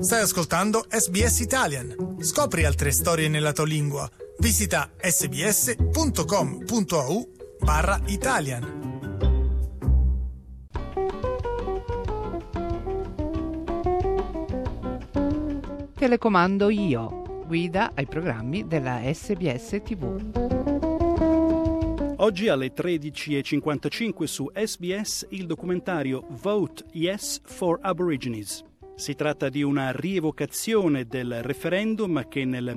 Stai ascoltando SBS Italian. Scopri altre storie nella tua lingua. Visita sbs.com.au/Italian. Telecomando io, guida ai programmi della SBS TV. Oggi alle 13:55 su SBS il documentario Vote Yes for Aborigines. Si tratta di una rievocazione del referendum che nel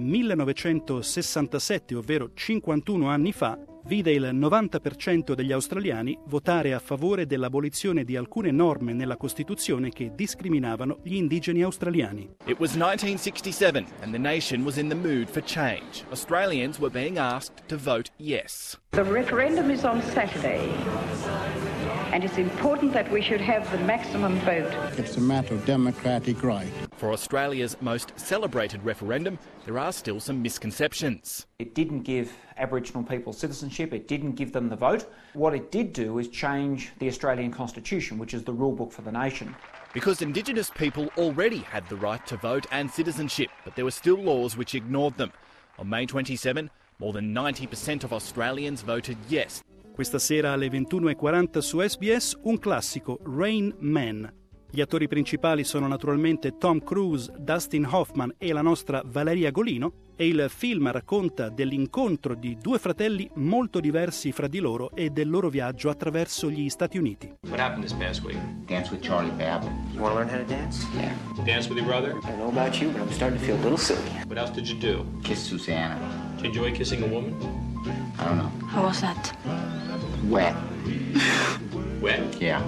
1967, ovvero 51 anni fa, vide il 90% degli australiani votare a favore dell'abolizione di alcune norme nella Costituzione che discriminavano gli indigeni australiani. It was 1967 and the nation was in the mood for change. Australians were being asked to vote yes. The referendum is on Saturday. And it's important that we should have the maximum vote. It's a matter of democratic right. For Australia's most celebrated referendum, there are still some misconceptions. It didn't give Aboriginal people citizenship, it didn't give them the vote. What it did do is change the Australian Constitution, which is the rule book for the nation. Because Indigenous people already had the right to vote and citizenship, but there were still laws which ignored them. On May 27, more than 90% of Australians voted yes. Questa sera alle 21:40 su SBS un classico, Rain Man. Gli attori principali sono naturalmente Tom Cruise, Dustin Hoffman e la nostra Valeria Golino, e il film racconta dell'incontro di due fratelli molto diversi fra di loro e del loro viaggio attraverso gli Stati Uniti. What happened this past week? Dance with Charlie Babbitt. You want to learn how to dance? Yeah. Dance with your brother? I don't know about you, but I'm starting to feel a little silly. What else did you do? Kiss Susanna. Did you enjoy kissing a woman? I don't know. How was that? Wet. Wet? Yeah.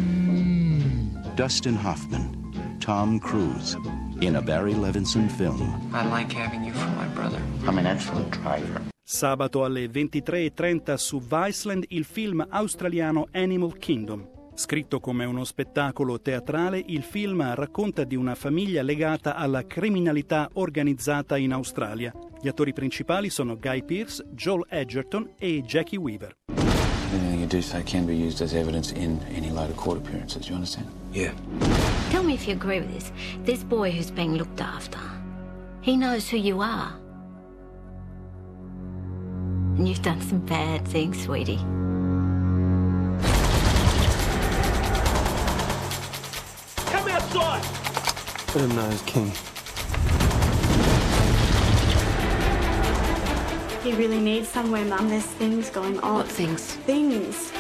Dustin Hoffman, Tom Cruise, in a Barry Levinson film. I like having you for my brother. I'm an excellent driver. Sabato alle 23:30 su Viceland il film australiano Animal Kingdom. Scritto come uno spettacolo teatrale, il film racconta di una famiglia legata alla criminalità organizzata in Australia. Gli attori principali sono Guy Pearce, Joel Edgerton e Jackie Weaver. Anything you do say can be used as evidence in any later court appearances, you understand? Yeah. Tell me if you agree with this. This boy who's being looked after, he knows who you are. And you've done some bad things, sweetie. Come outside! Put him nose, King. He really needs somewhere, Mum. There's things going on. What things? Things.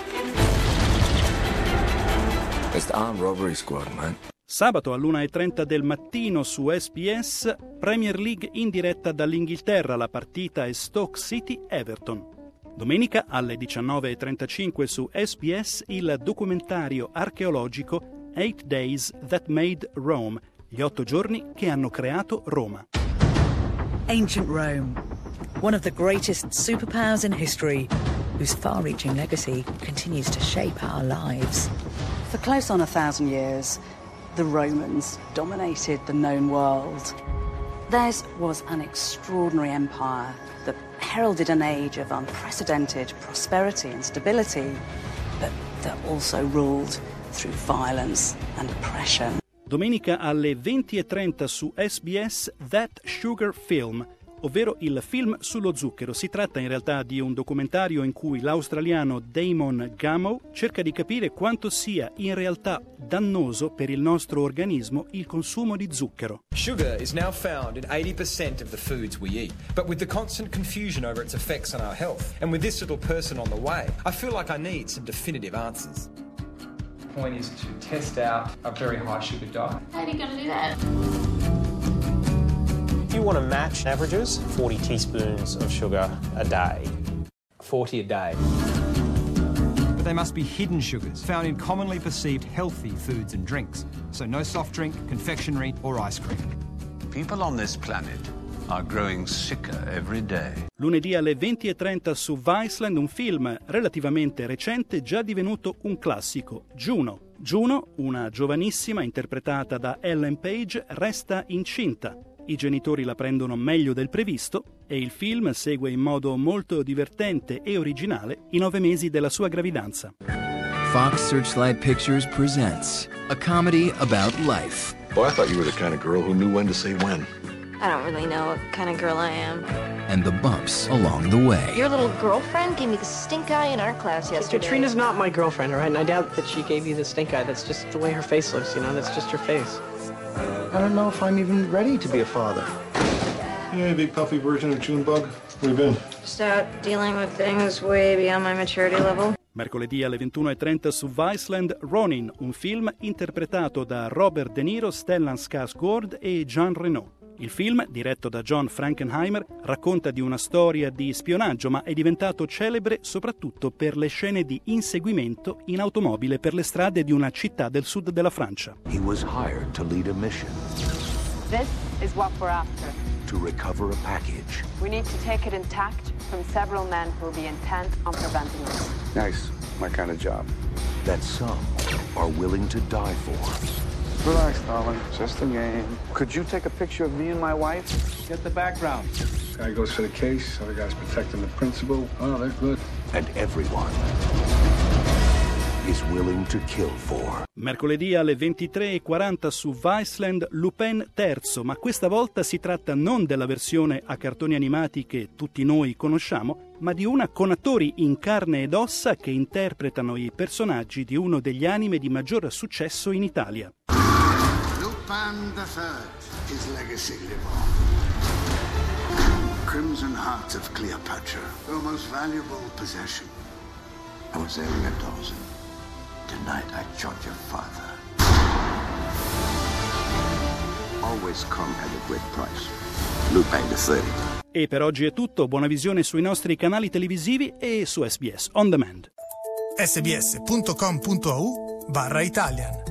It's the armed robbery squad, man. Sabato all'1:30 del mattino su SBS, Premier League in diretta dall'Inghilterra, la partita è Stoke City-Everton. Domenica alle 19:35 su SBS il documentario archeologico 8 Days That Made Rome, gli 8 giorni che hanno creato Roma. Ancient Rome, one of the greatest superpowers in history, whose far-reaching legacy continues to shape our lives. For close on 1,000 years, the Romans dominated the known world. Theirs was an extraordinary empire that heralded an age of unprecedented prosperity and stability, but that also ruled through violence and oppression. Domenica alle 20:30 su SBS That Sugar Film, ovvero il film sullo zucchero. Si tratta in realtà di un documentario in cui l'australiano Damon Gamow cerca di capire quanto sia in realtà dannoso per il nostro organismo il consumo di zucchero. Sugar is now found in 80% of the foods we eat, but with the constant confusion over its effects on our health, and with this little person on the way, I feel like I need some definitive answers. The point is to test out a very high sugar diet. How are you going to do that? If you want to match averages, 40 teaspoons of sugar a day. 40 a day. But they must be hidden sugars, found in commonly perceived healthy foods and drinks. So no soft drink, confectionery or ice cream. People on this planet are growing sicker every day. Lunedì alle 20:30 su Viceland un film relativamente recente già divenuto un classico, Juno. Juno, una giovanissima interpretata da Ellen Page, resta incinta. I genitori la prendono meglio del previsto e il film segue in modo molto divertente e originale i 9 mesi della sua gravidanza. Fox Searchlight Pictures presents a comedy about life. Oh, I thought you were the kind of girl who knew when to say when. I don't really know what kind of girl I am. And the bumps along the way. Your little girlfriend gave me the stink eye in our class yesterday. Katrina's not my girlfriend, all right? And I doubt that she gave you the stink eye. That's just the way her face looks, you know? That's just her face. I don't know if I'm even ready to be a father. Hey, big puffy version of Junebug. Where you been? Just out dealing with things way beyond my maturity level. Mercoledì alle 21:30 su Viceland, Ronin, un film interpretato da Robert De Niro, Stellan Skarsgård e Jean Reno. Il film, diretto da John Frankenheimer, racconta di una storia di spionaggio, ma è diventato celebre soprattutto per le scene di inseguimento in automobile per le strade di una città del sud della Francia. He was hired to lead a mission. This is what we're after. To recover a package. We need to take it intact from several men who will be intent on preventing us. Nice. My kind of job. That some are willing to die for. Relax, darling. Just a game. Could you take a picture of me and my wife? Get the background. Guy goes for the case, other guy's protecting the principal. Oh, they're good. And everyone is willing to kill for. Mercoledì alle 23:40 su Viceland, Lupin III, ma questa volta si tratta non della versione a cartoni animati che tutti noi conosciamo, ma di una con attori in carne ed ossa che interpretano i personaggi di uno degli anime di maggior successo in Italia. Lupin III, his legacy live on. Crimson Heart of Cleopatra, your most valuable possession. I was aiming at Dawson. Tonight I shot your father. Always come at a great price. Lupin III. E per oggi è tutto, buona visione sui nostri canali televisivi e su SBS On Demand. sbs.com.au/Italian